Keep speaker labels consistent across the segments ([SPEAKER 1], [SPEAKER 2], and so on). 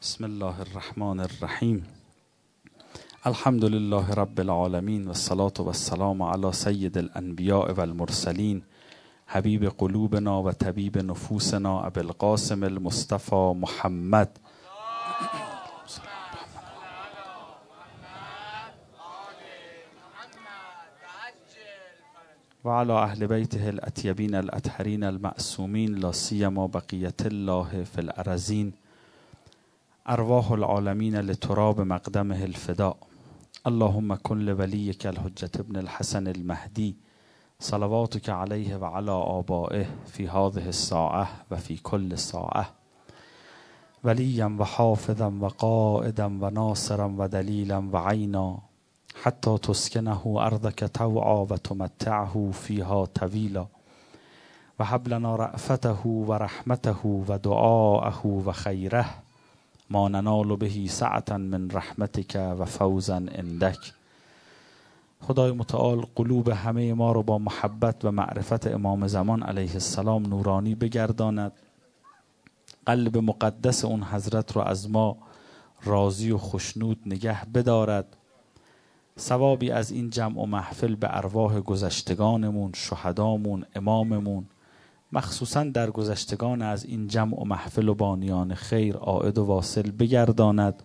[SPEAKER 1] بسم الله الرحمن الرحیم. الحمد لله رب العالمین و الصلاة و السلام علی سید الانبیاء و المرسلین حبیب قلوبنا و طبیب نفوسنا ابی القاسم المصطفى محمد و علی اهل بیته الاطیبین الاطهرین المعصومین لا سیما بقیت الله فی الارضین ارواح العالمین لتراب مقدمه الفداء. اللهم کن لولیک الحجة ابن الحسن المهدی صلواتک علیه و علی آبائه فی هذه الساعة و فی کل ساعة ولیا و حافظا و قائدا و ناصرا و دلیلا و عینا حتی تسکنه ارضک طوعا و تمتعه فیها طویلا و هب لنا رأفته و رحمته و دعاءه و خیره ما ننال به سعة من رحمتک و فوزا عندک. خدای متعال قلوب همه ما رو با محبت و معرفت امام زمان علیه السلام نورانی بگرداند، قلب مقدس اون حضرت رو از ما راضی و خشنود نگه بدارد، ثوابی از این جمع و محفل به ارواح گذشتگانمون، شهدامون، اماممون، مخصوصا در گذشتگان از این جمع و محفل و بانیان خیر عائد و واصل بگرداند.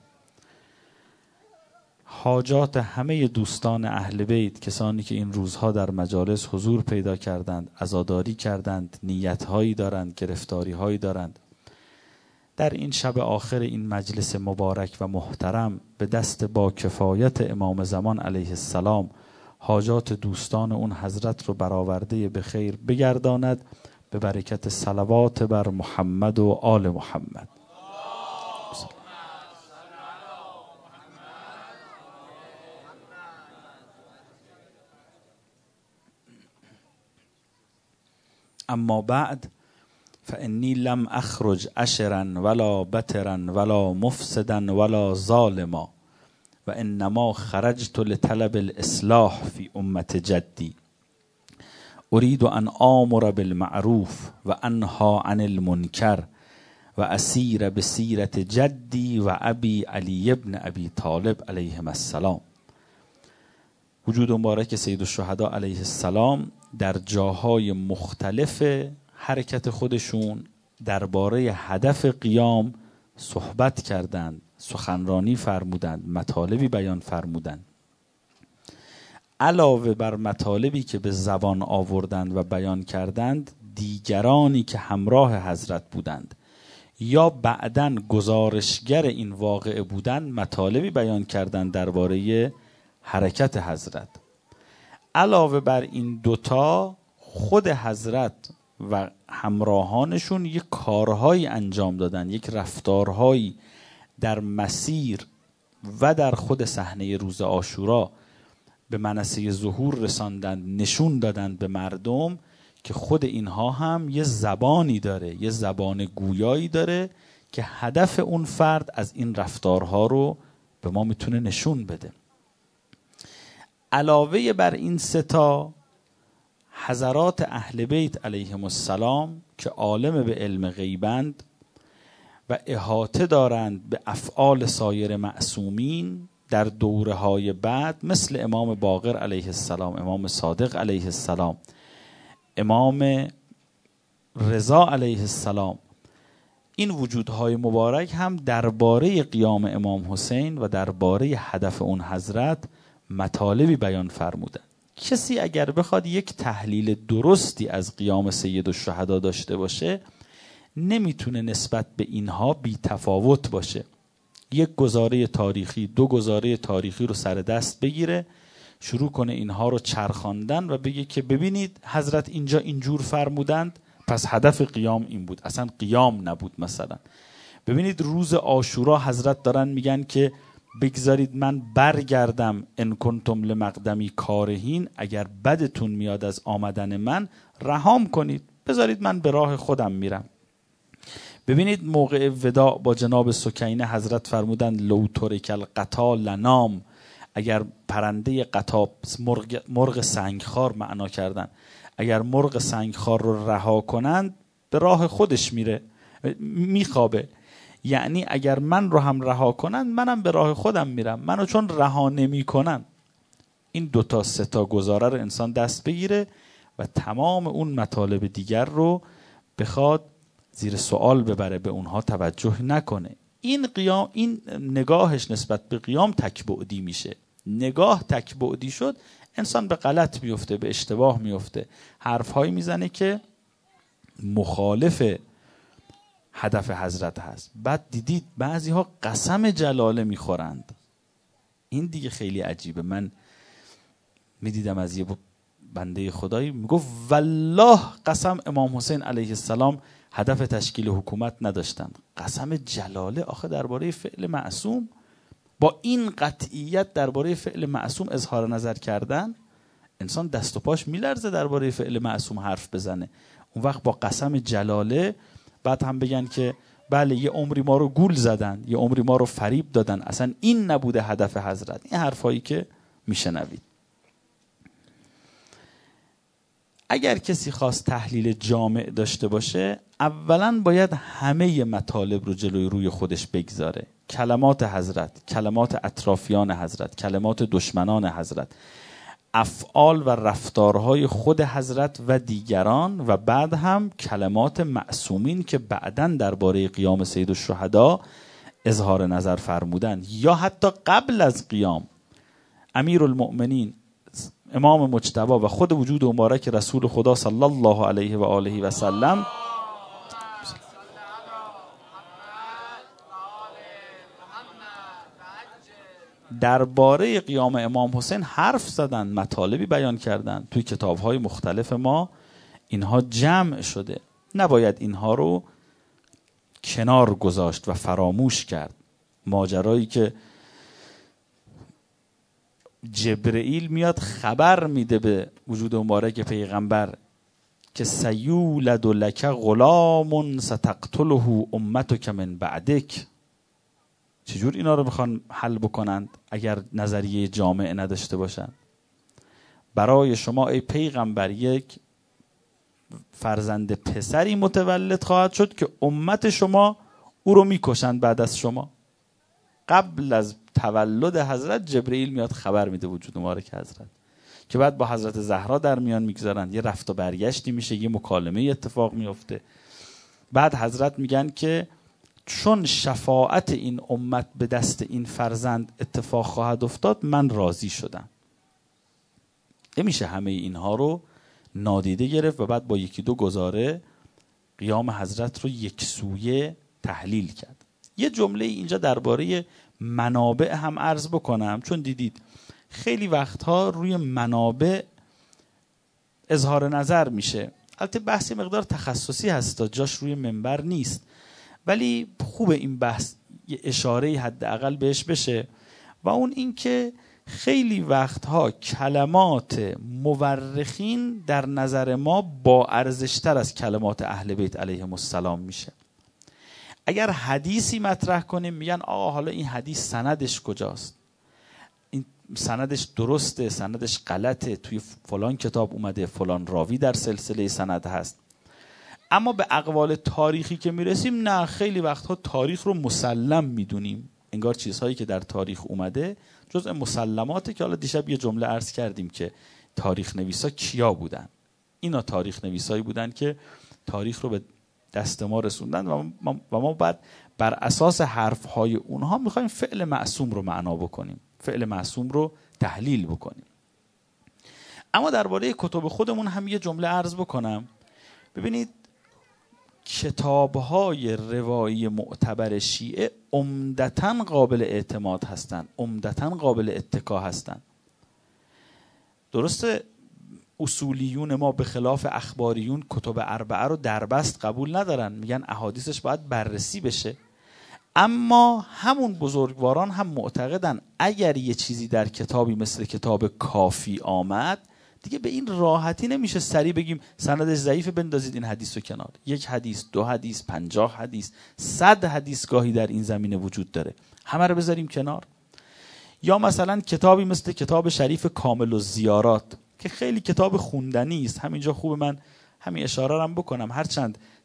[SPEAKER 1] حاجات همه دوستان اهل بیت، کسانی که این روزها در مجالس حضور پیدا کردند، عزاداری کردند، نیتهایی دارند، گرفتاریهایی دارند، در این شب آخر این مجلس مبارک و محترم به دست با کفایت امام زمان علیه السلام حاجات دوستان اون حضرت رو برآورده به خیر بگرداند به برکت صلوات بر محمد و آل محمد. اما بعد فانی لم اخرج اشرا ولا بترا ولا مفسدا ولا ظالما و انما خرجت لطلب الاصلاح فی امت جدی اريد ان آمر بالمعروف و انها عن المنکر و اسیر بسیرت جدی و ابی علی ابن ابی طالب علیهم السلام. وجود مبارک سید الشهدا علیه السلام در جاهای مختلف حرکت خودشون درباره هدف قیام صحبت کردند، سخنرانی فرمودند، مطالبی بیان فرمودند. علاوه بر مطالبی که به زبان آوردند و بیان کردند، دیگرانی که همراه حضرت بودند یا بعداً گزارشگر این واقعه بودند مطالبی بیان کردند درباره حرکت حضرت. علاوه بر این دوتا خود حضرت و همراهانشون یک کارهایی انجام دادن، یک رفتارهایی در مسیر و در خود صحنه روز عاشورا به منصه ظهور رساندند، نشون دادند به مردم که خود اینها هم یه زبانی داره، یه زبان گویایی داره که هدف اون فرد از این رفتارها رو به ما میتونه نشون بده. علاوه بر این ستا حضرات اهل بیت علیهم السلام که عالم به علم غیبند و احاطه دارند به افعال سایر معصومین در دوره‌های بعد، مثل امام باقر علیه السلام، امام صادق علیه السلام، امام رضا علیه السلام، این وجودهای مبارک هم درباره قیام امام حسین و درباره هدف اون حضرت مطالبی بیان فرمودند. کسی اگر بخواد یک تحلیل درستی از قیام سید الشهدا داشته باشه نمیتونه نسبت به اینها بی تفاوت باشه. یک گزاره تاریخی، دو گزاره تاریخی رو سر دست بگیره، شروع کنه اینها رو چرخاندن و بگه که ببینید حضرت اینجا اینجور فرمودند پس هدف قیام این بود، اصلا قیام نبود. مثلا ببینید روز عاشورا حضرت دارن میگن که بگذارید من برگردم ان کنتم لمقدمی کارهین، اگر بدتون میاد از آمدن من رهام کنید، بذارید من به راه خودم میرم. ببینید موقع وداع با جناب سکینه حضرت فرمودند لو ترک القطا لنام، اگر پرنده قطا، مرغ سنگخوار معنا کردن، اگر مرغ سنگخوار رو رها کنند به راه خودش میره، میخوابه. یعنی اگر من رو هم رها کنن منم به راه خودم میرم، منو چون رها نمی کنن. این 2 تا 3 تا گزاره رو انسان دست بگیره و تمام اون مطالب دیگر رو بخواد زیر سوال ببره، به اونها توجه نکنه. این نگاهش نسبت به قیام تکبعدی میشه. نگاه تکبعدی شد، انسان به غلط میفته، به اشتباه میفته، حرفهایی میزنه که مخالف هدف حضرت هست. بعد دیدید بعضی ها قسم جلاله میخورند. این دیگه خیلی عجیبه. من میدیدم از یه بنده خدایی میگفت والله قسم امام حسین علیه السلام هدف تشکیل حکومت نداشتند. قسم جلاله آخه درباره فعل معصوم، با این قطعیت درباره فعل معصوم اظهار نظر کردن، انسان دست و پاش میلرزه درباره فعل معصوم حرف بزنه. اون وقت با قسم جلاله بعد هم بگن که بله یه عمری ما رو گول زدن، یه عمری ما رو فریب دادن، اصلا این نبوده هدف حضرت. این حرفایی که میشنوید. اگر کسی خواست تحلیل جامع داشته باشه، اولا باید همه مطالب رو جلوی روی خودش بگذاره. کلمات حضرت، کلمات اطرافیان حضرت، کلمات دشمنان حضرت، افعال و رفتارهای خود حضرت و دیگران، و بعد هم کلمات معصومین که بعداً درباره قیام سید الشهدا اظهار نظر فرمودن، یا حتی قبل از قیام امیرالمؤمنین امام مجتبی و خود وجود مبارک رسول خدا صلی الله علیه و آله و سلم درباره قیام امام حسین حرف زدن، مطالبی بیان کردن. توی کتاب‌های مختلف ما اینها جمع شده. نباید اینها رو کنار گذاشت و فراموش کرد. ماجرایی که جبرئیل میاد خبر میده به وجود مبارک پیغمبر که سیولد لک غلام ستقتله امتک من بعدک. چجور اینا رو میخوان حل بکنند اگر نظریه جامع نداشته باشن؟ برای شما ای پیغمبر یک فرزند پسری متولد خواهد شد که امت شما او رو میکشند بعد از شما. قبل از تولد حضرت جبرئیل میاد خبر میده وجود مبارک حضرت، که بعد با حضرت زهرا در میان میگذارن، یه رفت و برگشتی میشه، یه مکالمه اتفاق میفته. بعد حضرت میگن که چون شفاعت این امت به دست این فرزند اتفاق خواهد افتاد من راضی شدم. نمیشه همه اینها رو نادیده گرفت و بعد با 1-2 گزاره قیام حضرت رو یکسویه تحلیل کرد. یه جمله اینجا درباره منابع هم عرض بکنم، چون دیدید خیلی وقتها روی منابع اظهار نظر میشه. البته بحثی مقدار تخصصی هست، جاش روی منبر نیست، ولی خوبه این بحث یه اشاره حداقل بهش بشه، و اون این که خیلی وقتها کلمات مورخین در نظر ما با ارزشتر از کلمات اهل بیت علیهم السلام میشه. اگر حدیثی مطرح کنیم میگن آقا حالا این حدیث سندش کجاست، این سندش درسته، سندش غلطه، توی فلان کتاب اومده، فلان راوی در سلسله سند هست. اما به اقوال تاریخی که میرسیم نه، خیلی وقتها تاریخ رو مسلم میدونیم، انگار چیزهایی که در تاریخ اومده جزء مسلماته. که حالا دیشب یه جمله عرض کردیم که تاریخ نویسا کیا بودن. اینا تاریخ نویسایی بودن که تاریخ رو به دست ما رسوندن و ما بعد بر اساس حرفهای اونها میخوایم فعل معصوم رو معنا بکنیم، فعل معصوم رو تحلیل بکنیم. اما درباره کتب خودمون هم یه جمله عرض بکنم. ببینید کتاب‌های روایی معتبر شیعه عمدتاً قابل اعتماد هستند، عمدتاً قابل اتکا هستند. درسته اصولیون ما به خلاف اخباریون کتب اربعه رو دربست قبول ندارن، میگن احادیثش باید بررسی بشه. اما همون بزرگواران هم معتقدن اگر یه چیزی در کتابی مثل کتاب کافی آمد، دیگه به این راحتی نمیشه سریع بگیم سندش ضعیفه بندازید این حدیث رو کنار. 1 حدیث، 2 حدیث، 50 حدیث، 100 حدیث گاهی در این زمینه وجود داره، همه رو بذاریم کنار. یا مثلا کتابی مثل کتاب شریف کامل الزیارات که خیلی کتاب خوندنی است. همینجا خوب من همین اشاره رو بکنم، هرچند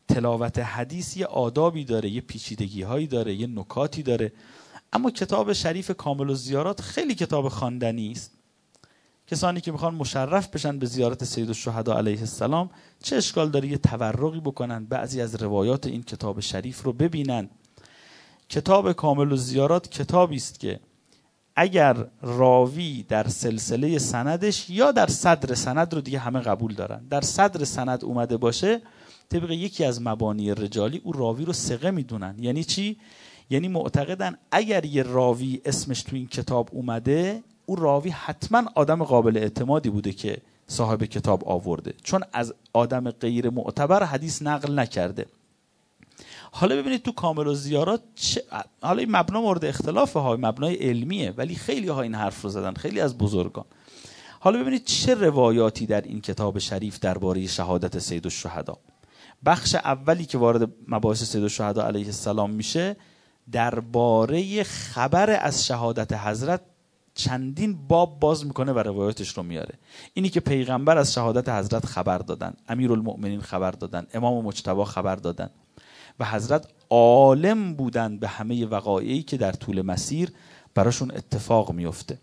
[SPEAKER 1] تلاوت حدیث یه آدابی داره، یه پیچیدگی هایی داره، یه نکاتی داره. اما کتاب شریف کامل الزیارات خیلی کتاب خواندنی است. کسانی که میخوان مشرف بشن به زیارت سید الشهدا علیه السلام چه اشکال داره یه تورقی بکنن، بعضی از روایات این کتاب شریف رو ببینن. کتاب کامل الزیارات کتابی است که اگر راوی در سلسله سندش یا در صدر سند رو دیگه همه قبول دارن، در صدر سند اومده باشه طبق یکی از مبانی رجالی او راوی رو ثقه میدونن. یعنی چی؟ یعنی معتقدن اگر یه راوی اسمش تو این کتاب اومده، او راوی حتما آدم قابل اعتمادی بوده که صاحب کتاب آورده، چون از آدم غیر معتبر حدیث نقل نکرده. حالا ببینید تو کامل الزیارات حالا این مبنا مورد اختلافه ها، مبنای علمیه، ولی خیلی ها این حرف رو زدن، خیلی از بزرگان. حالا ببینید چه روایاتی در این کتاب شریف درباره شهادت سید الشهدا. بخش اولی که وارد مباحث سید الشهدا علیه السلام میشه درباره خبر از شهادت حضرت چندین باب باز میکنه و روایاتش رو میاره. اینی که پیغمبر از شهادت حضرت خبر دادن، امیرالمؤمنین خبر دادن، امام مجتبی خبر دادن و حضرت عالم بودن به همه وقایعی که در طول مسیر براشون اتفاق میفته.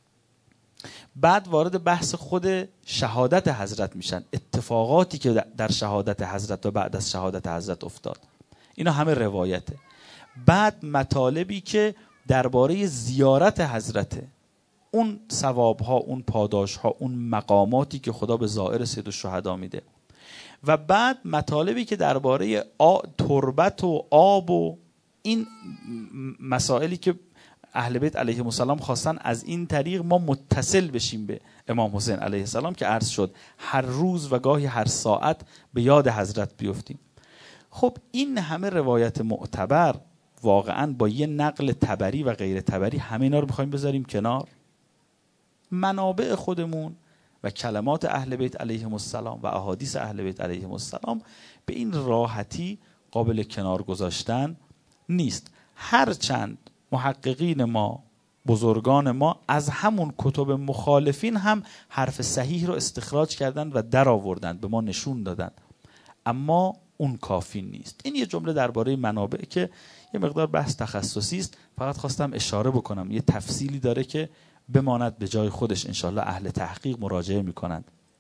[SPEAKER 1] بعد وارد بحث خود شهادت حضرت میشن، اتفاقاتی که در شهادت حضرت و بعد از شهادت حضرت افتاد، اینا همه روایته. بعد مطالبی که درباره زیارت حضرته، اون ثوابها، اون پاداشها، اون مقاماتی که خدا به زائر سید الشهدا میده. و بعد مطالبی که درباره تربت و آب و این مسائلی که اهل بیت علیهم السلام خواستن از این طریق ما متصل بشیم به امام حسین علیه السلام که عرض شد هر روز و گاهی هر ساعت به یاد حضرت بیفتیم. خب این همه روایت معتبر واقعا با یه نقل تبری و غیر تبری همه اینا رو میخوایم بذاریم کنار؟ منابع خودمون و کلمات اهل بیت علیهم السلام و احادیث اهل بیت علیهم السلام به این راحتی قابل کنار گذاشتن نیست. هرچند محققین ما، بزرگان ما از همون کتب مخالفین هم حرف صحیح رو استخراج کردن و در آوردن، به ما نشون دادن، اما اون کافی نیست. این یه جمله درباره منابع که یه مقدار بحث تخصصی است، فقط خواستم اشاره بکنم یه تفصیلی داره که بماند به جای خودش، انشالله اهل تحقیق مراجعه میکنند.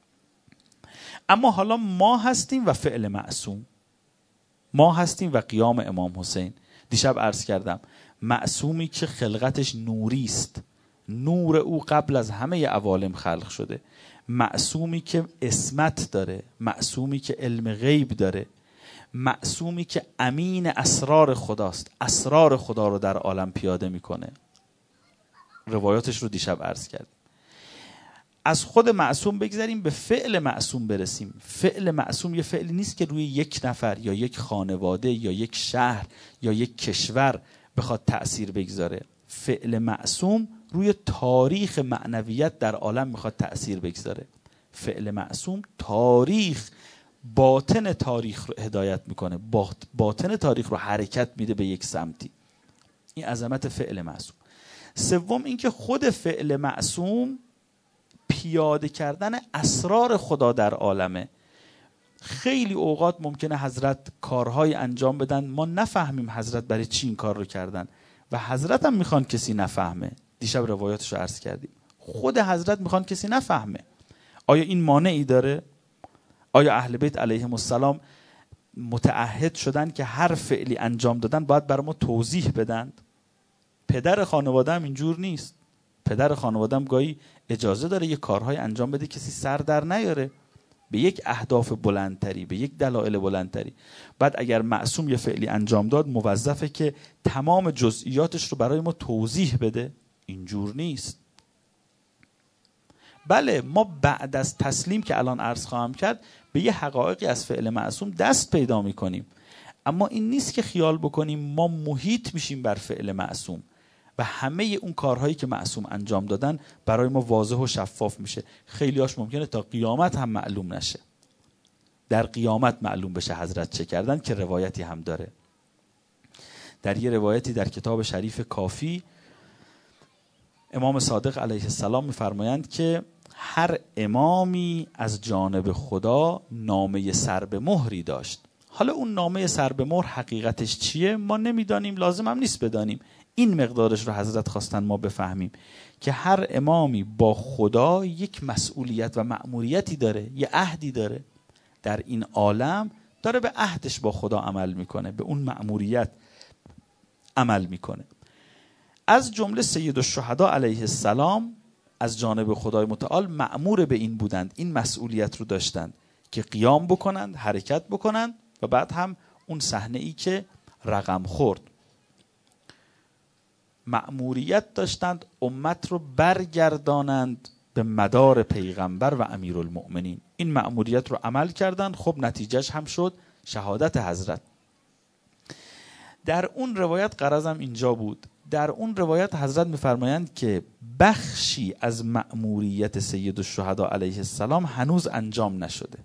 [SPEAKER 1] اما حالا ما هستیم و فعل معصوم، ما هستیم و قیام امام حسین. دیشب عرض کردم معصومی که خلقتش نوری است، نور او قبل از همه عوالم خلق شده، معصومی که عصمت داره، معصومی که علم غیب داره، معصومی که امین اسرار خداست، اسرار خدا رو در عالم پیاده میکنه. روایاتش رو دیشب عرض کردیم. از خود معصوم بگذاریم به فعل معصوم برسیم. فعل معصوم یه فعلی نیست که روی یک نفر یا یک خانواده یا یک شهر یا یک کشور بخواد تأثیر بگذاره. فعل معصوم روی تاریخ معنویت در عالم میخواد تأثیر بگذاره. فعل معصوم تاریخ، باطن تاریخ رو هدایت میکنه، باطن تاریخ رو حرکت میده به یک سمتی. این عظمت فعل معصوم. سوم اینکه خود فعل معصوم پیاده کردن اسرار خدا در عالمه. خیلی اوقات ممکنه حضرت کارهای انجام بدن ما نفهمیم حضرت برای چی این کار رو کردن و حضرت هم میخوان کسی نفهمه. دیشب روایاتش رو عرض کردیم، خود حضرت میخوان کسی نفهمه. آیا این مانعی داره؟ آیا اهل بیت علیهم السلام متعهد شدن که هر فعلی انجام دادن باید برای ما توضیح بدن؟ پدر خانواده هم اینجور نیست. پدر خانواده هم گاهی اجازه داره یه کارهای انجام بده کسی سر در نیاره، به یک اهداف بلندتری، به یک دلایل بلندتری. بعد اگر معصوم یه فعلی انجام داد موظفه که تمام جزئیاتش رو برای ما توضیح بده؟ اینجور نیست. بله ما بعد از تسلیم که الان عرض خواهم کرد به یه حقایقی از فعل معصوم دست پیدا میکنیم، اما این نیست که خیال بکنیم ما محیط میشیم بر فعل معصوم و همه اون کارهایی که معصوم انجام دادن برای ما واضح و شفاف میشه. خیلیاش ممکنه تا قیامت هم معلوم نشه، در قیامت معلوم بشه حضرت چه کردن، که روایتی هم داره. در یه روایتی در کتاب شریف کافی امام صادق علیه السلام میفرمایند که هر امامی از جانب خدا نامه سر به مهری داشت. حالا اون نامه سر به مهر حقیقتش چیه ما نمیدانیم، لازم هم نیست بدانیم. این مقدارش رو حضرت خواستن ما بفهمیم که هر امامی با خدا یک مسئولیت و مأموریتی داره، یه عهدی داره در این عالم، داره به عهدش با خدا عمل میکنه، به اون مأموریت عمل میکنه. از جمله سید الشهدا علیه السلام از جانب خدای متعال مأمور به این بودند، این مسئولیت رو داشتند که قیام بکنند، حرکت بکنند و بعد هم اون صحنه ای که رقم خورد مأموریت داشتند امت رو برگردانند به مدار پیغمبر و امیرالمؤمنین. این مأموریت رو عمل کردند. خب نتیجهش هم شد شهادت حضرت. در اون روایت غرضم اینجا بود، در اون روایت حضرت میفرمایند که بخشی از مأموریت سید الشهدا علیه السلام هنوز انجام نشده،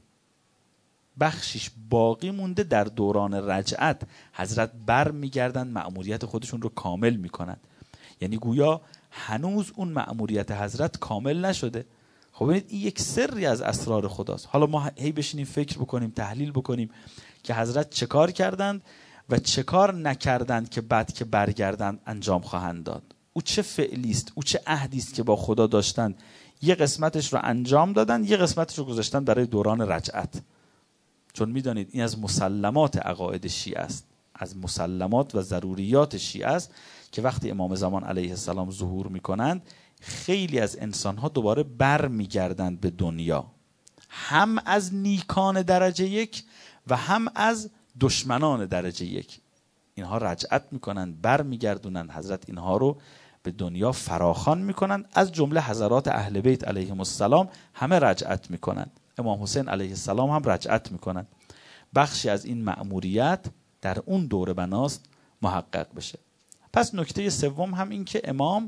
[SPEAKER 1] بخشیش باقی مونده. در دوران رجعت حضرت بر میگردن مأموریت خودشون رو کامل میکنن، یعنی گویا هنوز اون مأموریت حضرت کامل نشده. خب ببینید این یک سری از اسرار خداست. حالا ما هی بشینیم فکر بکنیم، تحلیل بکنیم که حضرت چه کار کردند و چه کار نکردند که بعد که برگردند انجام خواهند داد. او چه فعلی است، او چه عهدی است که با خدا داشتند، یه قسمتش رو انجام دادن، یه قسمتش رو گذاشتن برای دوران رجعت. چون میدانید این از مسلمات عقاید شیعه است، از مسلمات و ضروریات شیعه است که وقتی امام زمان علیه السلام ظهور میکنند خیلی از انسانها دوباره بر میگردند به دنیا، هم از نیکان درجه یک و هم از دشمنان درجه یک. اینها رجعت میکنند، بر میگردونند، حضرت اینها رو به دنیا فراخوان میکنند. از جمله حضرات اهل بیت علیهم السلام همه رجعت میکنند، امام حسین علیه السلام هم رجعت میکنند. بخشی از این مأموریت در اون دوره بناست محقق بشه. پس نکته سوم هم این که امام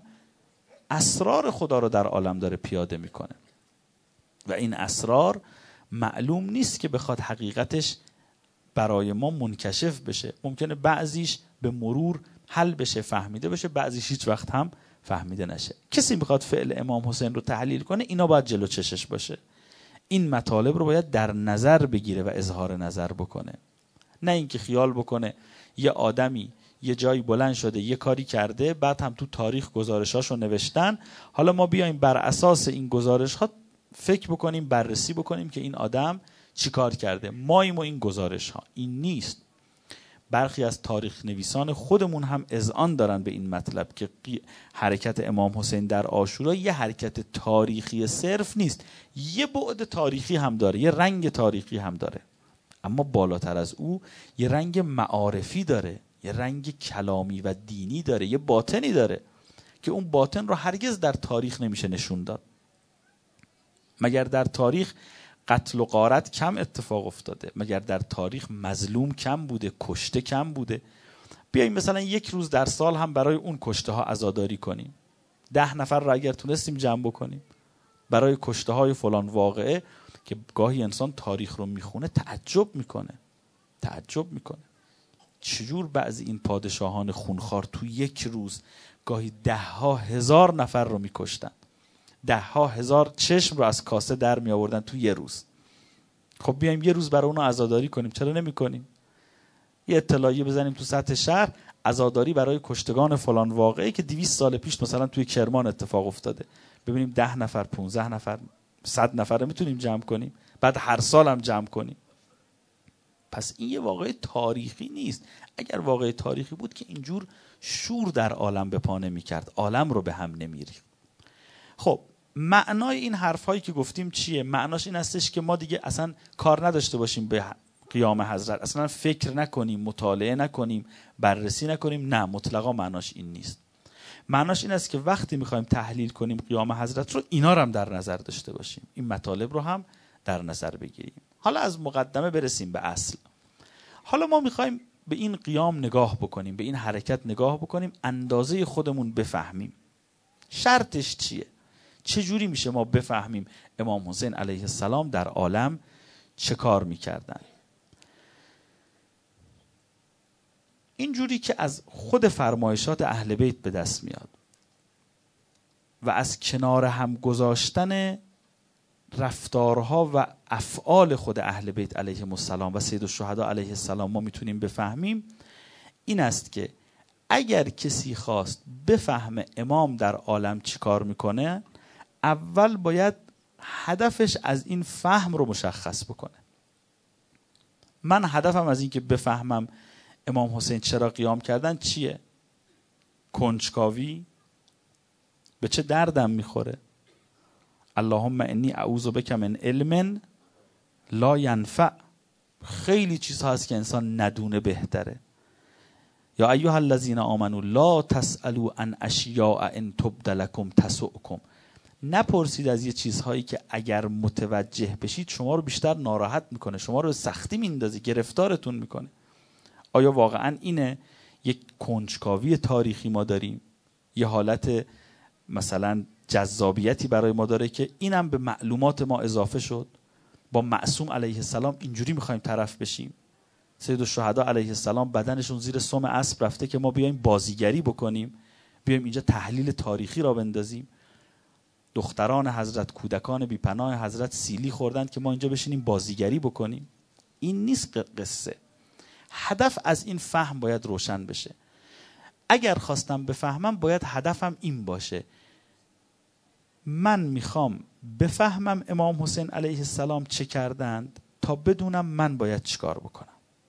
[SPEAKER 1] اسرار خدا رو در عالم داره پیاده میکنه و این اسرار معلوم نیست که بخواد حقیقتش برای ما منکشف بشه. ممکنه بعضیش به مرور حل بشه، فهمیده بشه، بعضیش هیچ وقت هم فهمیده نشه. کسی بخواد فعل امام حسین رو تحلیل کنه اینا باید جلو چشش باشه، این مطالب رو باید در نظر بگیره و اظهار نظر بکنه، نه اینکه خیال بکنه یه آدمی یه جایی بلند شده یه کاری کرده بعد هم تو تاریخ گزارشاشو نوشتن، حالا ما بیایم بر اساس این گزارش ها فکر بکنیم، بررسی بکنیم که این آدم چی کار کرده، ماییم و این گزارش ها. این نیست. برخی از تاریخ نویسان خودمون هم اذعان دارن به این مطلب که حرکت امام حسین در عاشورا یه حرکت تاریخی صرف نیست، یه بعد تاریخی هم داره، یه رنگ تاریخی هم داره، اما بالاتر از او یه رنگ معارفی داره، یه رنگ کلامی و دینی داره، یه باطنی داره که اون باطن رو هرگز در تاریخ نمیشه نشون داد. مگر در تاریخ قتل و غارت کم اتفاق افتاده؟ مگر در تاریخ مظلوم کم بوده، کشته کم بوده؟ بیاییم مثلا یک روز در سال هم برای اون کشته ها عزاداری کنیم، 10 نفر را اگر تونستیم جمع بکنیم برای کشته های فلان واقعه، که گاهی انسان تاریخ رو میخونه تعجب میکنه چجور بعضی این پادشاهان خونخوار تو یک روز گاهی 10,000 نفر رو میکشتن، 10,000 چشم رو از کاسه در می آوردن تو یه روز. خب بیایم یه روز برای اونو عزاداری کنیم، چرا نمی کنیم؟ یه اطلاعیه بزنیم تو سطح شهر، عزاداری برای کشتگان فلان واقعی که 200 سال پیش مثلا توی کرمان اتفاق افتاده، ببینیم 10 نفر 15 نفر 100 نفر رو میتونیم جمع کنیم، بعد هر سال هم جمع کنیم. پس این یه واقعه تاریخی نیست. اگر واقعه تاریخی بود که اینجور شور در عالم به پا نمی کرد، عالم رو به هم نمی‌ریخت. خب معنای این حرفایی که گفتیم چیه؟ معناش این هستش که ما دیگه اصلا کار نداشته باشیم به قیام حضرت، اصلا فکر نکنیم، مطالعه نکنیم، بررسی نکنیم. نه، مطلقا معناش این نیست. معناش این است که وقتی میخوایم تحلیل کنیم قیام حضرت رو، اینا رو هم در نظر داشته باشیم، این مطالب رو هم در نظر بگیریم. حالا از مقدمه برسیم به اصل. حالا ما میخوایم به این قیام نگاه بکنیم، به این حرکت نگاه بکنیم، اندازه خودمون بفهمیم. شرطش چیه؟ چجوری میشه ما بفهمیم امام حسین علیه السلام در عالم چه کار میکردن؟ اینجوری که از خود فرمایشات اهل بیت به دست میاد و از کنار هم گذاشتن رفتارها و افعال خود اهل بیت علیهم السلام و سید الشهدا علیه السلام ما میتونیم بفهمیم این است که اگر کسی خواست بفهمه امام در عالم چی کار میکنه، اول باید هدفش از این فهم رو مشخص بکنه. من هدفم از این که بفهمم امام حسین چرا قیام کردن چیه؟ کنجکاوی؟ به چه دردم میخوره؟ اللهم انی اعوذ بک من علم لا ینفع. خیلی چیزها هست که انسان ندونه بهتره. یا ایها الذین آمنوا لا تسألوا عن اشیاء ان تبد لکم تسؤکم. نپرسید از یه چیزهایی که اگر متوجه بشید شما رو بیشتر ناراحت میکنه، شما رو به سختی میندازه، گرفتارتون میکنه. آیا واقعا اینه؟ یک کنجکاوی تاریخی ما داریم، یه حالت مثلا جذابیتی برای ما داره که اینم به معلومات ما اضافه شد. با معصوم علیه السلام اینجوری میخوایم طرف بشیم. سید الشهدا علیه السلام بدنشون زیر سم اسب رفته که ما بیایم بازیگری بکنیم، بیایم اینجا تحلیل تاریخی را بندازیم. دختران حضرت، کودکان بیپناه حضرت سیلی خوردند که ما اینجا بشینیم بازیگری بکنیم. این نیست قصه. هدف از این فهم باید روشن بشه. اگر خواستم بفهمم باید هدفم این باشه، من میخوام بفهمم امام حسین علیه السلام چه کردند تا بدونم من باید چیکار بکنم.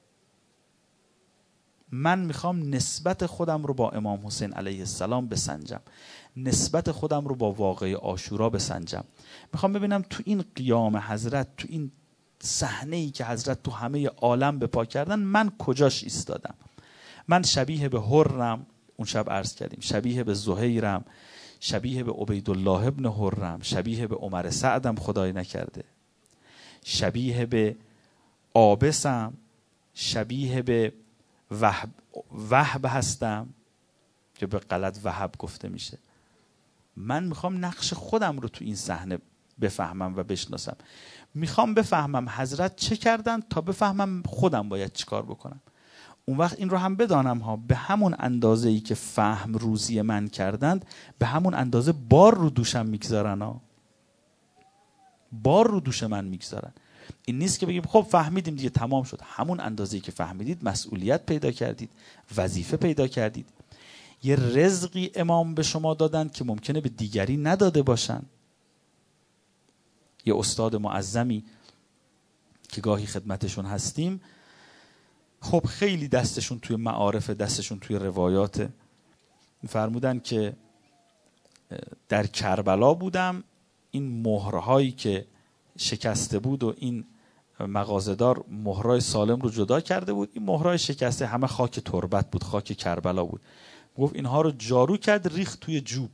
[SPEAKER 1] من میخوام نسبت خودم رو با امام حسین علیه السلام بسنجم، نسبت خودم رو با واقعه عاشورا بسنجم. میخوام ببینم تو این قیام حضرت، تو این صحنه‌ای که حضرت تو همه عالم به پا کردن، من کجاش ایستادم. من شبیه به حرم، اون شب عرض کردیم، شبیه به زهیرم، شبیه به عبیدالله ابن حرم، شبیه به عمر سعدم خدای نکرده، شبیه به عابسم، شبیه به وهب هستم که به غلط وهب گفته میشه. من میخوام نقش خودم رو تو این صحنه بفهمم و بشناسم. میخوام بفهمم حضرت چه کردن تا بفهمم خودم باید چیکار بکنم. اون وقت این رو هم بدانم ها، به همون اندازه‌ای که فهم روزی من کردند، به همون اندازه بار رو دوشم میگذارن ها. بار رو دوش من میگذارن. این نیست که بگیم خب فهمیدیم دیگه تمام شد. همون اندازه‌ای که فهمیدید مسئولیت پیدا کردید، وظیفه پیدا کردید. یه رزقی امام به شما دادن که ممکنه به دیگری نداده باشن. یه استاد معظمی که گاهی خدمتشون هستیم، خب خیلی دستشون توی معارف، دستشون توی روایات. فرمودن که در کربلا بودم، این مهرهایی که شکسته بود و این مغازه‌دار مهرای سالم رو جدا کرده بود، این مهرای شکسته همه خاک تربت بود، خاک کربلا بود. گفت اینها رو جارو کرد، ریخت توی جوب.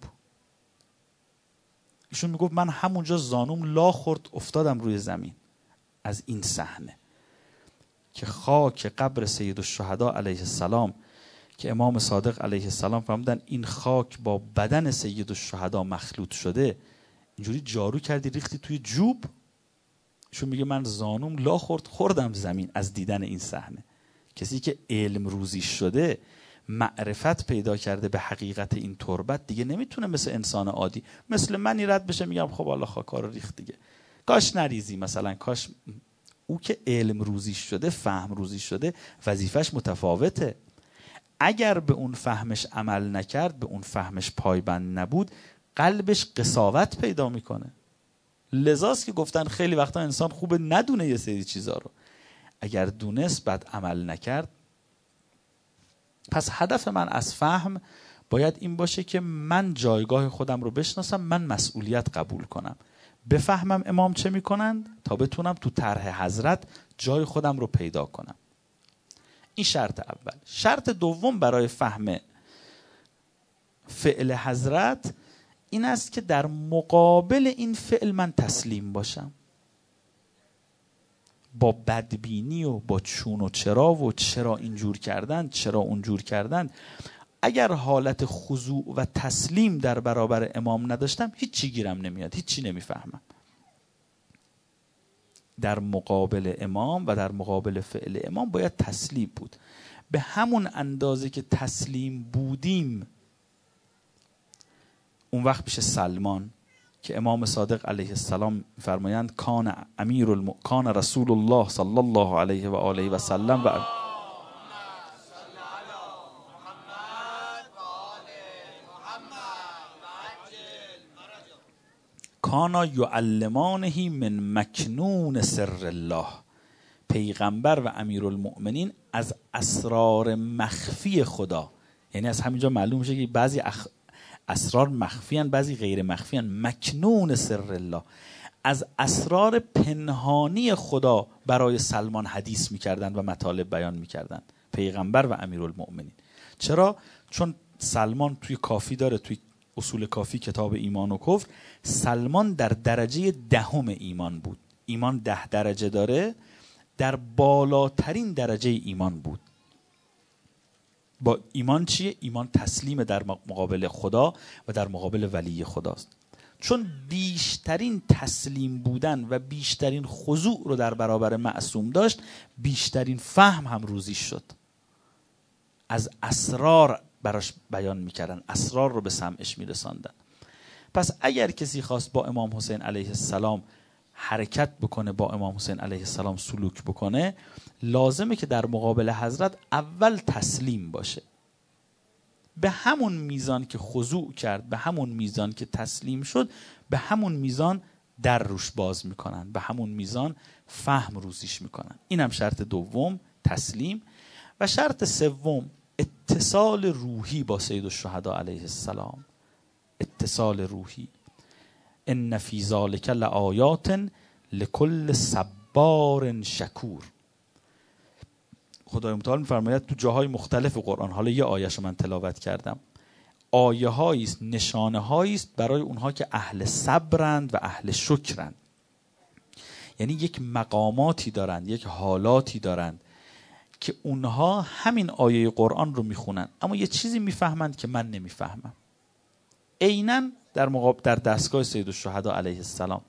[SPEAKER 1] ایشون میگفت من همونجا زانوم لا خورد، افتادم روی زمین از این صحنه که خاک قبر سید الشهدا علیه السلام که امام صادق علیه السلام فرمودن این خاک با بدن سید الشهدا مخلوط شده، اینجوری جارو کردی ریختی توی جوب. ایشون میگه من زانوم لا خورد، خوردم زمین از دیدن این صحنه. کسی که علم روزی شده، معرفت پیدا کرده به حقیقت این تربت، دیگه نمیتونه مثل انسان عادی، مثل منی رد بشه میگم خب الله خاکا رو ریخت دیگه، کاش نریزی مثلا، کاش. او که علم روزی شده، فهم روزی شده، وظیفش متفاوته. اگر به اون فهمش عمل نکرد، به اون فهمش پایبند نبود، قلبش قساوت پیدا میکنه. لذاست که گفتن خیلی وقتا انسان خوبه ندونه یه سری چیزا رو. اگر دونست بعد عمل نکرد. پس هدف من از فهم باید این باشه که من جایگاه خودم رو بشناسم، من مسئولیت قبول کنم، بفهمم امام چه میکنند تا بتونم تو طرح حضرت جای خودم رو پیدا کنم. این شرط اول. شرط دوم برای فهم فعل حضرت این است که در مقابل این فعل من تسلیم باشم. با بدبینی و با چون و چرا اینجور کردن، چرا اونجور کردن، اگر حالت خضوع و تسلیم در برابر امام نداشتم، هیچی گیرم نمیاد، هیچی نمیفهمم. در مقابل امام و در مقابل فعل امام باید تسلیم بود. به همون اندازه که تسلیم بودیم، اون وقت پیش سلمان، که امام صادق علیه السلام فرمایند کان رسول الله صلی الله علیه و آله و سلم و کانا یعلمانه من مکنون سر الله. پیغمبر و امیرالمؤمنین از اسرار مخفی خدا، یعنی از همینجا معلوم میشه که بعضی اسرار مخفی هن، بعضی غیر مخفی هن. مکنون سر الله، از اسرار پنهانی خدا برای سلمان حدیث میکردن و مطالب بیان میکردن، پیغمبر و امیرالمؤمنین. چرا؟ چون سلمان توی کافی داره، توی اصول کافی کتاب ایمان و کفر، سلمان در درجه 10 ایمان بود. ایمان 10 درجه داره، در بالاترین درجه ایمان بود. با ایمان چیه؟ ایمان تسلیم در مقابل خدا و در مقابل ولی خداست. چون بیشترین تسلیم بودن و بیشترین خضوع رو در برابر معصوم داشت، بیشترین فهم هم روزیش شد. از اسرار براش بیان میکردن، اسرار رو به سمعش میرساندن. پس اگر کسی خواست با امام حسین علیه السلام حرکت بکنه، با امام حسین علیه السلام سلوک بکنه، لازمه که در مقابل حضرت اول تسلیم باشه. به همون میزان که خضوع کرد، به همون میزان که تسلیم شد، به همون میزان در روش باز میکنن، به همون میزان فهم روزیش میکنن. اینم شرط دوم، تسلیم. و شرط سوم اتصال روحی با سید الشهدا علیه السلام. اتصال روحی. ان فی ذلک لآیات لکل صبار شکور. خدای متعال میفرماید تو جاهای مختلف قرآن، حالا یه آیه‌اش من تلاوت کردم، آیه هایی است، نشانه هایی است برای اونها که اهل صبرند و اهل شکرند. یعنی یک مقاماتی دارند، یک حالاتی دارند که اونها همین آیه قرآن رو میخونن اما یه چیزی میفهمند که من نمیفهمم. عیناً در دستگاه سید الشهدا علیه السلام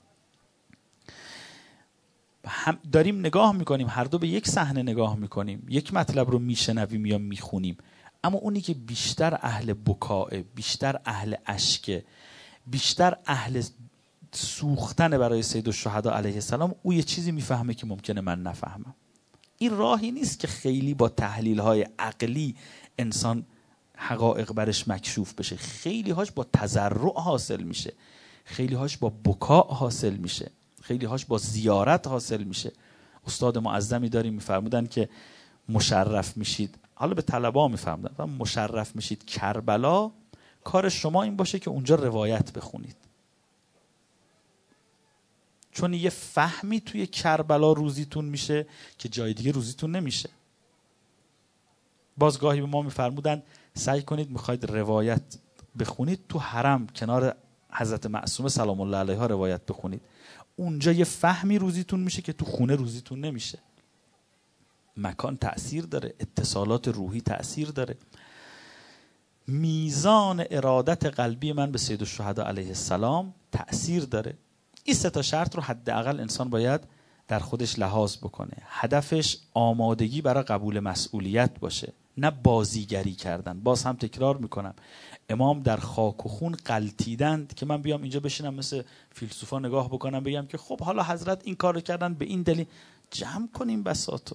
[SPEAKER 1] هم داریم نگاه میکنیم، هر دو به یک صحنه نگاه میکنیم، یک مطلب رو میشنویم یا میخونیم، اما اونی که بیشتر اهل بکاه، بیشتر اهل اشک، بیشتر اهل سوختن برای سید الشهدا علیه السلام، او یه چیزی میفهمه که ممکنه من نفهمم. این راهی نیست که خیلی با تحلیل های عقلی انسان حقایق برش مکشوف بشه. خیلی هاش با تضرع حاصل میشه، خیلی هاش با بکا حاصل میشه، خیلی هاش با زیارت حاصل میشه. استاد معظمی داریم میفرمودن که مشرف میشید، حالا به طلبا میفرمودن، مشرف میشید کربلا، کار شما این باشه که اونجا روایت بخونید، چون یه فهمی توی کربلا روزیتون میشه که جای دیگه روزیتون نمیشه. بازگاهی به ما میفرمودن سعی کنید میخواید روایت بخونید تو حرم کنار حضرت معصومه سلام الله علیها روایت بخونید، اونجا یه فهمی روزیتون میشه که تو خونه روزیتون نمیشه. مکان تأثیر داره، اتصالات روحی تأثیر داره. میزان ارادت قلبی من به سید الشهدا علیه السلام تأثیر داره. این 3 شرط رو حداقل انسان باید در خودش لحاظ بکنه. هدفش آمادگی برای قبول مسئولیت باشه، نه بازیگری کردن. باز هم تکرار میکنم، امام در خاک و خون غلطیدند که من بیام اینجا بشینم مثل فیلسوفا نگاه بکنم بگم که خب حالا حضرت این کار رو کردن به این دلیل. جمع کنیم بساطو.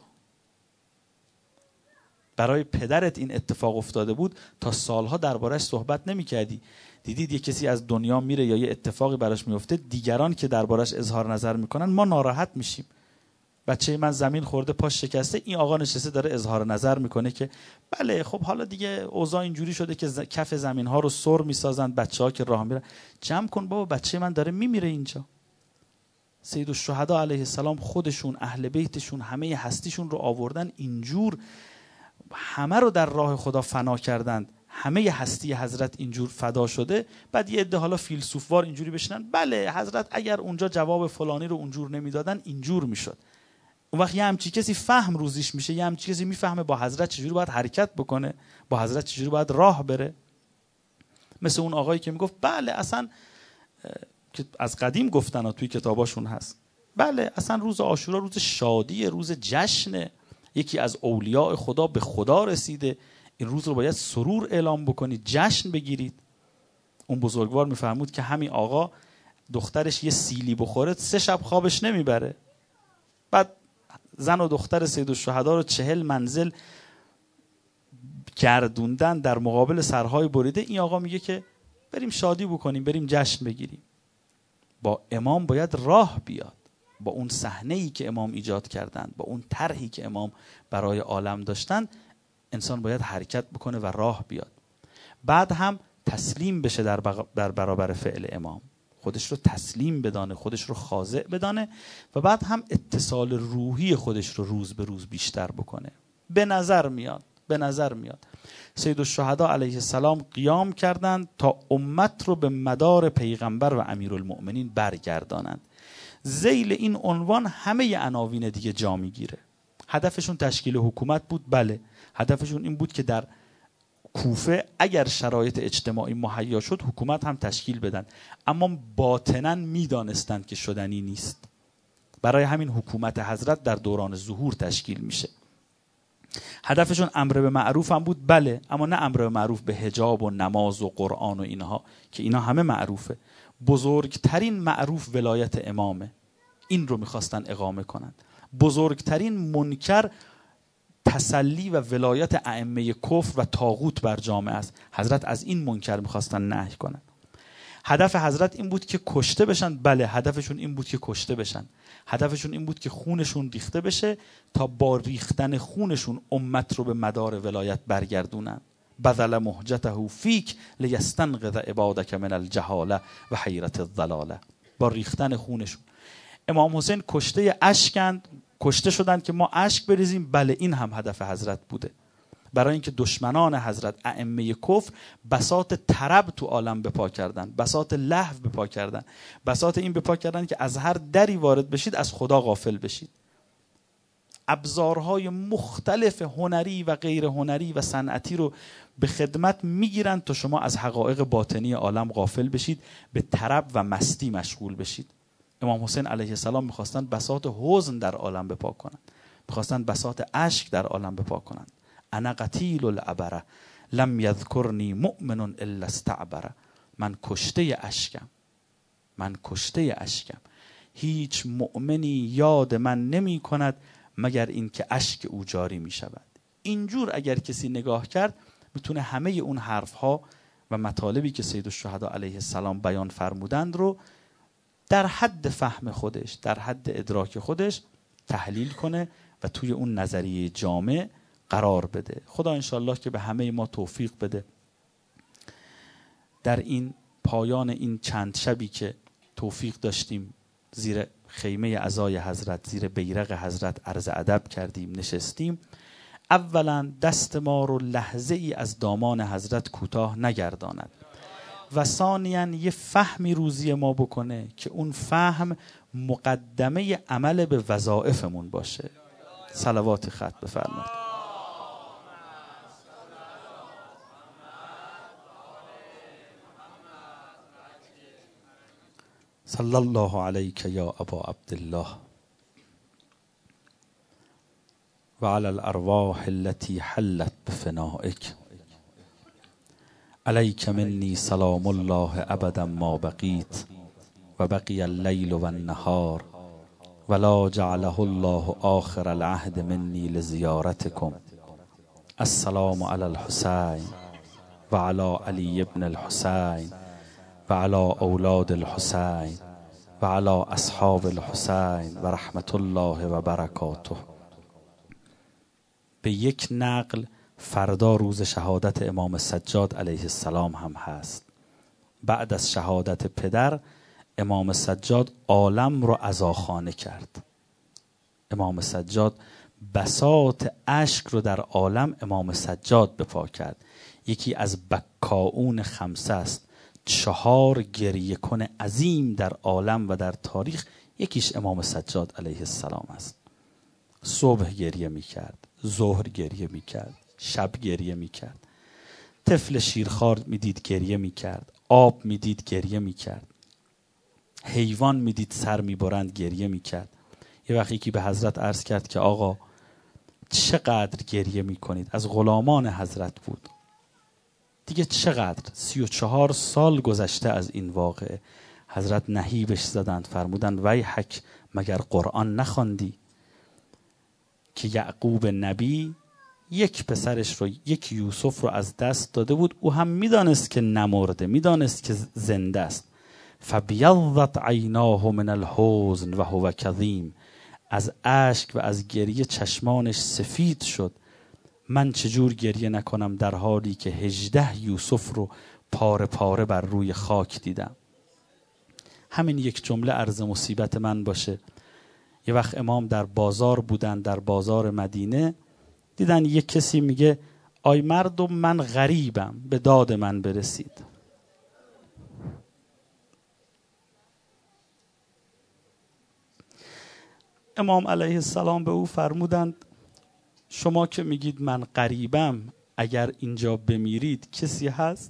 [SPEAKER 1] برای پدرت این اتفاق افتاده بود، تا سالها دربارش صحبت نمی‌کردی. دیدید یه کسی از دنیا میره یا یه اتفاقی براش میفته، دیگران که دربارش اظهار نظر میکنن ما ناراحت میشیم. بچه من زمین خورده پاش شکسته، این آقا نشسته داره اظهار نظر میکنه که بله خب حالا دیگه اوضاع اینجوری شده که کف زمین ها رو سر میسازن بچه‌ها که راه میرن. جمع کن بابا، بچه من داره میمیره اینجا. سید الشهدا علیه السلام خودشون، اهل بیتشون، همه هستیشون رو آوردن اینجور، همه رو در راه خدا فنا کردند، همه هستی حضرت اینجور فدا شده. بعد یه عده حالا فیلسوفوار اینجوری بشنن بله حضرت اگر اونجا جواب فلانی رو اونجور نمیدادن اینجور میشد. اون وقت یه همچی کسی فهم روزیش میشه، یه همچی کسی میفهمه با حضرت چجوری باید حرکت بکنه، با حضرت چجوری باید راه بره. مثل اون آقایی که میگفت بله اصلا، که از قدیم گفتن ها توی کتاباشون هست، بله اصلا روز عاشورا روز شادیه، روز جشنه، یکی از اولیاء خدا به خدا رسیده، این روز رو باید سرور اعلام بکنید، جشن بگیرید. اون بزرگوار میفرمود که همین آقا دخترش یه سیلی بخوره 3 شب خوابش نمیبره. بعد زن و دختر سیدالشهدا رو 40 منزل گردوندن در مقابل سرهای بریده. این آقا میگه که بریم شادی بکنیم، بریم جشن بگیریم. با امام باید راه بیاد، با اون صحنه‌ای که امام ایجاد کردن، با اون طرحی که امام برای عالم داشتن، انسان باید حرکت بکنه و راه بیاد. بعد هم تسلیم بشه در برابر فعل امام، خودش رو تسلیم بدانه، خودش رو خاضع بدانه و بعد هم اتصال روحی خودش رو روز به روز بیشتر بکنه. به نظر میاد سیدالشهدا علیه السلام قیام کردند تا امت رو به مدار پیغمبر و امیرالمؤمنین برگردانند. ذیل این عنوان همه عناوین دیگه جا میگیره. هدفشون تشکیل حکومت بود، بله. هدفشون این بود که در کوفه اگر شرایط اجتماعی مهیا شد حکومت هم تشکیل بدن، اما باطناً میدانستند که شدنی نیست. برای همین حکومت حضرت در دوران ظهور تشکیل میشه. هدفشون امر به معروف هم بود، بله، اما نه امر به معروف به حجاب و نماز و قرآن و اینها که اینا همه معروفه. بزرگترین معروف ولایت امامه، این رو میخواستن اقامه کنن. بزرگترین منکر تسلی و ولایت ائمه کفر و طاغوت بر جامعه است. حضرت از این منکر میخواستن نهی کنن. هدف حضرت این بود که کشته بشن، بله، هدفشون این بود که کشته بشن. هدفشون این بود که خونشون ریخته بشه تا با ریختن خونشون امت رو به مدار ولایت برگردونن. بذل مهجته فیک لیستنقذ عبادک من الجهاله و حیرت الضلاله. با ریختن خونشون. امام حسین کشته اشکند، کشته شدند که ما اشک بریزیم، بله، این هم هدف حضرت بوده. برای اینکه دشمنان حضرت ائمه کفر بساط طرب تو عالم بپا کردن، بساط لهو بپا کردن، بساط این بپا کردن که از هر دری وارد بشید از خدا غافل بشید. ابزارهای مختلف هنری و غیر هنری و صنعتی رو به خدمت میگیرن تا شما از حقایق باطنی عالم غافل بشید، به طرب و مستی مشغول بشید. امام حسین علیه السلام میخواستن بساط حزن در عالم بپا کنن، میخواستن بساط اشک در عالم بپا کنن. انا قتیل العبره لم یذکرنی مؤمن الا استعبره. من کشته اشکم، هیچ مؤمنی یاد من نمی کند مگر اینکه اشک او جاری می شود. اینجور اگر کسی نگاه کرد میتونه همه اون حرفها و مطالبی که سیدالشهدا علیه السلام بیان فرمودند رو در حد فهم خودش، در حد ادراک خودش تحلیل کنه و توی اون نظریه جامع قرار بده. خدا انشالله که به همه ما توفیق بده در این پایان این چند شبی که توفیق داشتیم زیر خیمه عزای حضرت، زیر بیرق حضرت عرض ادب کردیم، نشستیم. اولا دست ما رو لحظه ای از دامان حضرت کوتاه نگرداند و ثانیاً یه فهمی روزی ما بکنه که اون فهم مقدمه عمل به وظایفمون باشه. صلوات ختم بفرمایید. صلی الله علیک یا ابا عبدالله و علی الارواح التي حلت بفنائک. علیک منی سلام الله ابدا ما بقیت و بقی اللیل و النهار ولا جعله الله آخر العهد منی لزیارتکم. السلام علی الحسین و علی علی ابن الحسین و علی اولاد الحسین و علی اصحاب الحسین و رحمت الله و برکاته. به یک نقل فردا روز شهادت امام سجاد علیه السلام هم هست. بعد از شهادت پدر امام سجاد عالم رو عزاخانه کرد. امام سجاد بساط اشک رو در عالم امام سجاد بپا کرد. یکی از بکاؤون خمسه است، 4 گریه کن عظیم در عالم و در تاریخ، یکیش امام سجاد علیه السلام است. صبح گریه میکرد، ظهر گریه میکرد، شب گریه میکرد. طفل شیرخوار میدید گریه میکرد، آب میدید گریه میکرد، حیوان میدید سر میبرند گریه میکرد. یه وقتی که به حضرت عرض کرد که آقا چقدر گریه میکنید؟ از غلامان حضرت بود دیگه. چقدر؟ 34 سال گذشته از این واقعه. حضرت نهیبش زدند، فرمودند ویحک مگر قرآن نخواندی که یعقوب نبی یک پسرش رو، یک یوسف رو از دست داده بود، او هم میدانست که نمرده، میدانست که زنده است. فبیضت عیناه من الحزن و هو کظیم، از اشک و از گریه چشمانش سفید شد. من چجور گریه نکنم در حالی که 18 یوسف رو پاره پاره بر روی خاک دیدم. همین یک جمله عرض مصیبت من باشه. یه وقت امام در بازار بودن، در بازار مدینه، دیدن یک کسی میگه آی مردم من غریبم، به داد من برسید. امام علیه السلام به او فرمودند شما که میگید من غریبم، اگر اینجا بمیرید کسی هست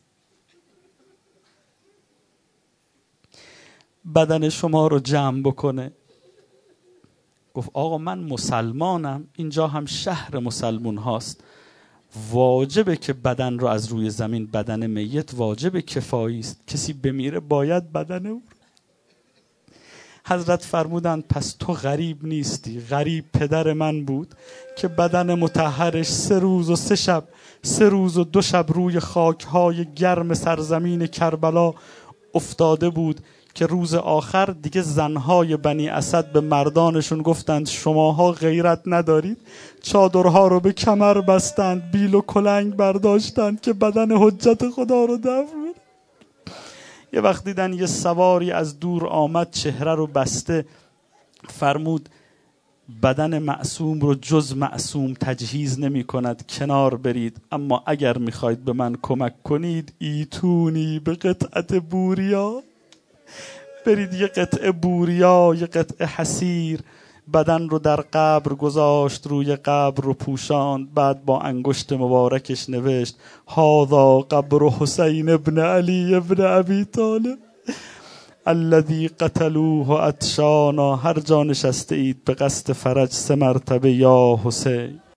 [SPEAKER 1] بدن شما رو جمع بکنه؟ گفت آقا من مسلمانم، اینجا هم شهر مسلمون هاست، واجبه که بدن رو از روی زمین، بدن میت واجب کفایی است، کسی بمیره باید بدن او. حضرت فرمودند پس تو غریب نیستی، غریب پدر من بود که بدن مطهرش 3 روز و 3 شب، 3 روز و 2 شب روی خاکهای گرم سرزمین کربلا افتاده بود که روز آخر دیگه زنهای بنی اسد به مردانشون گفتند شماها غیرت ندارید، چادرها رو به کمر بستند، بیل و کلنگ برداشتند که بدن حجت خدا رو دفن. یه وقت دیدن یه سواری از دور آمد، چهره رو بسته، فرمود بدن معصوم رو جز معصوم تجهیز نمی کند، کنار برید، اما اگر میخواید به من کمک کنید ایتونی به قطعت بوریا، برید یه قطعه بوریا، یه قطعه حسیر، بدن رو در قبر گذاشت، روی قبر رو پوشاند، بعد با انگشت مبارکش نوشت هذا قبر حسین ابن علی ابن ابی طالب الذی قتلوه عطشانا. هر جا نشسته اید به قصد فرج 3 مرتبه یا حسین.